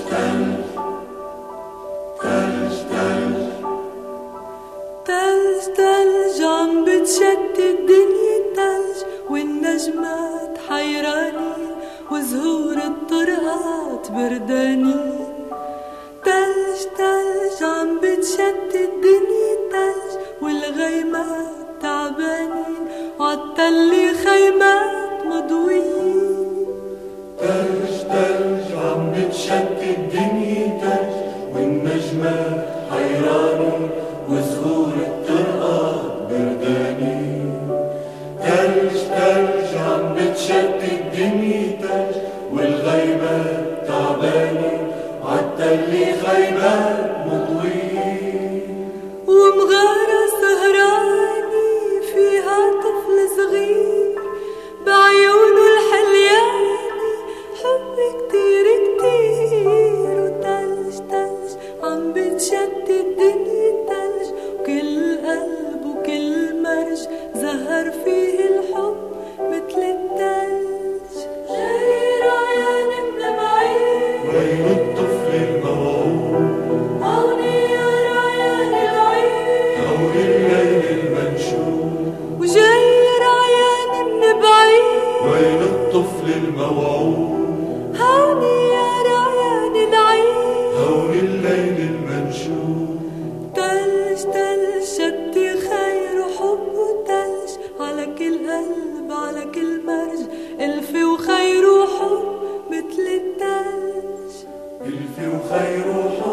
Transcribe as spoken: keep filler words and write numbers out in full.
تلج تلج عم بتشتت الدنيا تلج، والنجمات حيرانين وزهور الطرقات بردانين. تلج تلج عم بتشتت الدنيا تلج، والغيمات تعبانين وعالتل خيمات مضويين. تلج تلج عم بتشتت الدنيا تلج، والنجمات حيرانين وزهور الطرقات بردانين. تلج تلج عم بتشتت الدنيا تلج، والغيمات تعبانين وعالتل خيمات مضويين. ومغارة سهراني فيها طفل صغير، بعيونه الحلياني حب كتير كتير. وتلج تلج عم بتشتت الدنيا تلج، وكل قلب وكل مرج زهر فيه الحب مثل التلج. جاي رعيان من بعيد، وين الطفل الموعود؟ هوني يا رعيان العيد، هون الليل المنشود. وجاي رعيان من بعيد، وين الطفل الموعود؟ هوني يا رعيان العيد، هون الليل المنشود. تلج تلج شتي خير وحب وتلج، على كل قلب على كل مرج ألف وخير وحب مثل التلج. ألف وخير وحب